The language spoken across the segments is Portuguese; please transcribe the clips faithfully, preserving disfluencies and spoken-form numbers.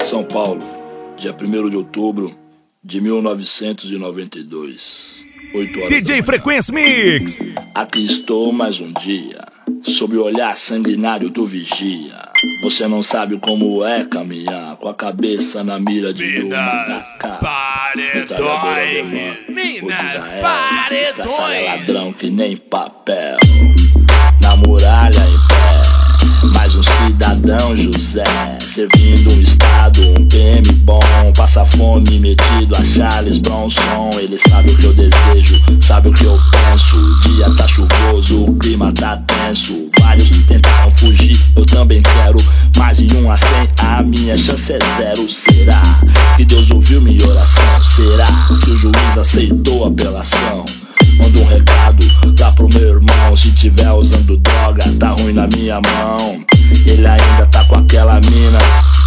São Paulo, dia primeiro de outubro de mil novecentos e noventa e dois, oito horas D J Frequência Mix. Aqui estou mais um dia, sob o olhar sanguinário do vigia. Você não sabe como é caminhar com a cabeça na mira de uma H K. Metralhadora alemã, o de Israel, desgraçado é ladrão que nem papel. Na muralha em pé, mais um cidadão José, servindo um estado, um P M bom. Passa fome metido a Charles Bronson. Ele sabe o que eu desejo, sabe o que eu penso. O dia tá chuvoso, o clima tá tenso. Vários tentaram fugir, eu também quero. Mais de um a cem, a minha chance é zero. Será que Deus ouviu minha oração? Será que o juiz aceitou a apelação? Manda um recado lá pro meu irmão. Se tiver usando droga, tá ruim na minha mão. Ele ainda tá com aquela mina.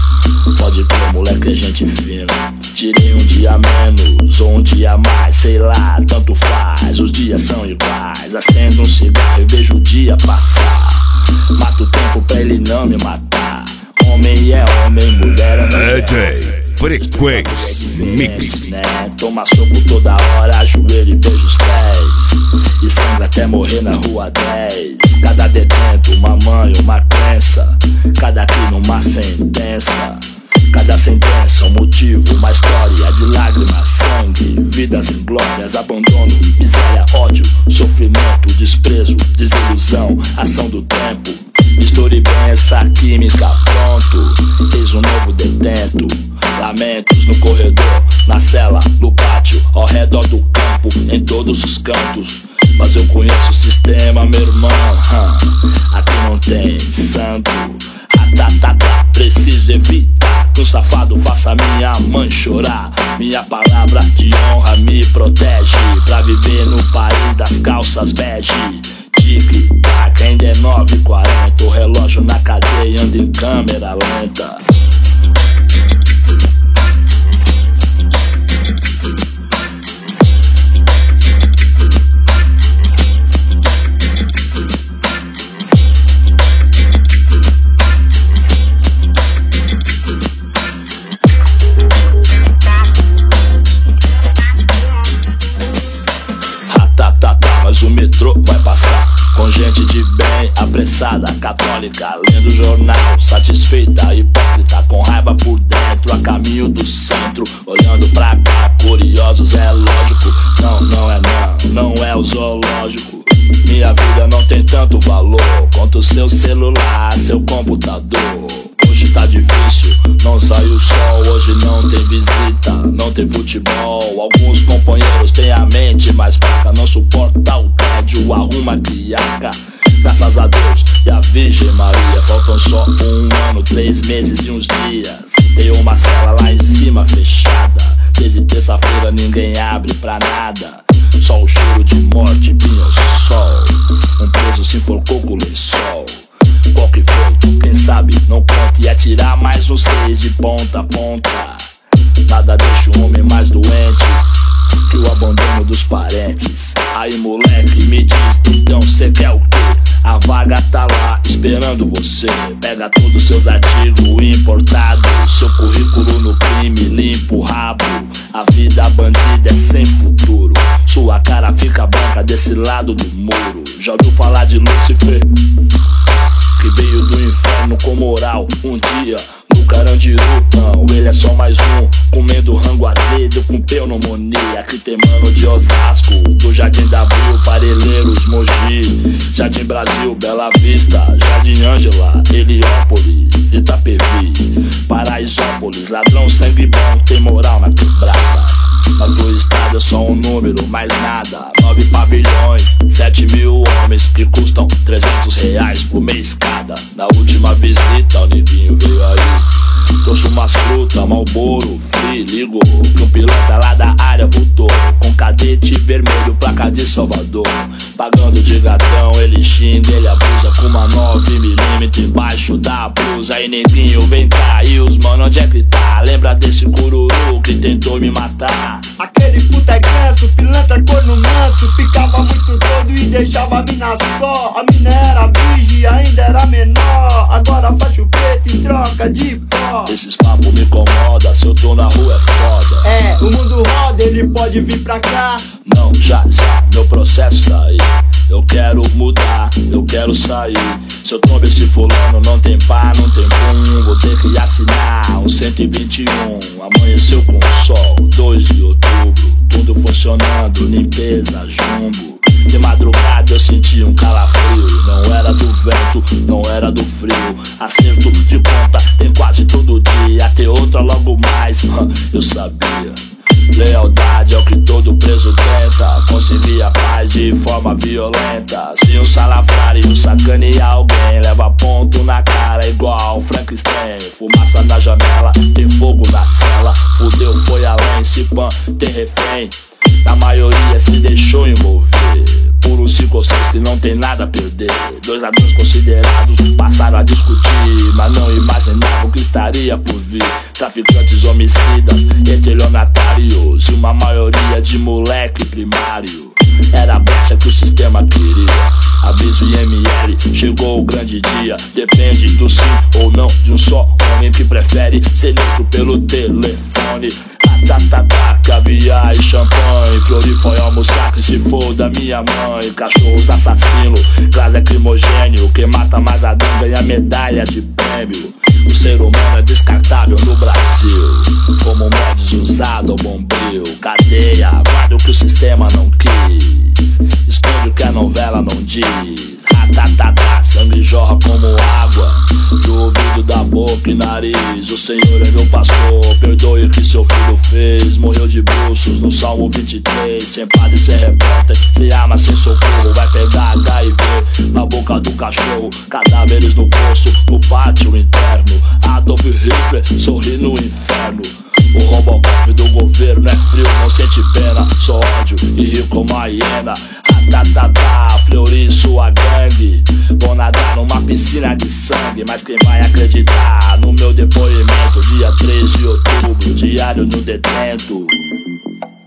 Pode crer, moleque, é gente fina. Tirei um dia menos ou um dia mais, sei lá, tanto faz. Os dias são iguais. Acendo um cigarro e vejo o dia passar. Mato o tempo pra ele não me matar. Homem é homem, mulher é mulher. D J Frequência Mix, né? Toma soco toda hora, ajoelho e beijo os pés. E sangra até morrer na rua dez. Cada detento, uma mãe, uma crença. Cada crime, uma sentença. Cada sentença, um motivo, uma história de lágrimas, sangue, vidas inglórias, abandono, miséria, ódio, sofrimento, desprezo, desilusão, ação do tempo. Misture bem essa química, pronto. Eis um novo detento. Lamentos no corredor, na cela, no pátio, ao redor do campo, em todos os cantos. Mas eu conheço o sistema, meu irmão. hum. Aqui não tem santo. Ah, tá, tá, tá. Preciso evitar que um safado faça minha mãe chorar. Minha palavra de honra me protege pra viver no país das calças bege. Tic-tac, ainda é nove e quarenta. O relógio na cadeia anda em câmera lenta. Mas o metrô vai passar com gente de bem, apressada, católica, lendo jornal, satisfeita, hipócrita, com raiva por dentro, a caminho do centro, olhando pra cá, curiosos, é lógico. Não, não é não, não é o zoológico. Minha vida não tem tanto valor quanto seu celular, seu computador. Hoje tá difícil, não sai o sol. Hoje não tem visita, não tem futebol. Alguns companheiros têm a mente mais fraca, não suporta o tédio, arruma criaca. Graças a Deus e a Virgem Maria, faltam só um ano, três meses e uns dias. Tem uma cela lá em cima fechada. Desde terça-feira ninguém abre pra nada. Só o cheiro de morte, pinho-sol. Um preso se enforcou com o lençol. Qual que foi? Quem sabe não conta. E atirar mais um seis de ponta a ponta. Nada deixa o homem mais doente que o abandono dos parentes. Aí moleque, me diz, então cê quer o quê? A vaga tá lá esperando você. Pega todos os seus artigos importados, seu currículo no crime, limpa o rabo. A vida bandida é sem futuro. Sua cara fica branca desse lado do muro. Já ouviu falar de Lúcifer? Que veio do inferno com moral um dia no Carandiru. Não, ele é só mais um, comendo rango azedo com pneumonia. Aqui tem mano de Osasco, do Jardim da Abril, Parelheiros, Mogi, Jardim Brasil, Bela Vista, Jardim Ângela, Heliópolis, Itapevi, Paraisópolis. Ladrão, sangue bom, tem moral na quebrada. Mas do estado é só um número, mais nada. Nove pavilhões, sete mil homens que custam trezentos reais por mês cada. Na última visita o neguinho veio aí, trouxe umas frutas, Marlboro, Free, ligou que um piloto lá da área voltou com cadete vermelho, placa de Salvador. Pagando de gatão, ele xinga, ele abusa com uma nove milímetros embaixo da blusa. Aí neguinho vem cá, e os mano onde é que tá? Lembra desse cururu que que tentou me matar. Aquele puta é ganso, pilantra corno manso, ficava muito doido e deixava a mina só. A mina era virgem, ainda era menor, agora faz o preto em troca de pó. Esses papos me incomoda, se eu tô na rua é foda. É, o mundo roda, ele pode vir pra cá. Não, já, já, meu processo tá aí. Eu quero mudar, eu quero sair. Se eu tombo esse fulano, não tem pá, não tem pum. Vou ter que assinar um cento e vinte e um. Amanheceu com sol, dois de outubro. Tudo funcionando, limpeza, jumbo. De madrugada eu senti um calafrio. Não era do vento, não era do frio. Acerto de conta tem quase todo dia. Ter outra logo mais, eu sabia. Lealdade é o que todo preso tenta, conseguir a paz de forma violenta. Se um salafrário sacanear alguém, leva ponto na cara igual Frankenstein. Fumaça na janela, tem fogo na cela. Fudeu, foi além, se pan, tem refém. A maioria se deixou envolver por uns cinco ou seis que não tem nada a perder. Dois ladrões considerados passaram a discutir, mas não imaginavam o que estaria por vir. Traficantes, homicidas, estelionatários e uma maioria de moleque primário. Era a brecha que o sistema queria. Aviso I M L, chegou o grande dia. Depende do sim ou não de um só homem que prefere ser neutro pelo telefone. Tatatá, caviar e champanhe. Flori foi almoçar que se for da minha mãe. Cachorros assassinos, gás lacrimogênio. Quem mata mais Adão ganha medalha de prêmio. O ser humano é descartável no Brasil, como modos usado ao bombril. Cadeia, guarda o que o sistema não quis, esconde o que a novela não diz. Ratatatá, sangue jorra como água do ouvido, da boca e nariz. O Senhor é meu pastor, perdoe o que seu filho fez. Morreu de bruços no Salmo vinte e três. Sem padre, sem repórter, sem arma, sem socorro. Vai pegar H I V na boca do cachorro. Cadáveres no poço, no pátio interno. Adolf Hitler sorri no inferno. O Robocop do governo é frio, não sente pena, só ódio e rio como a hiena. Ratatatá, Fleury e sua gangue vão nadar numa piscina de sangue. Mas quem vai acreditar no meu depoimento? Dia três de outubro, diário no detento.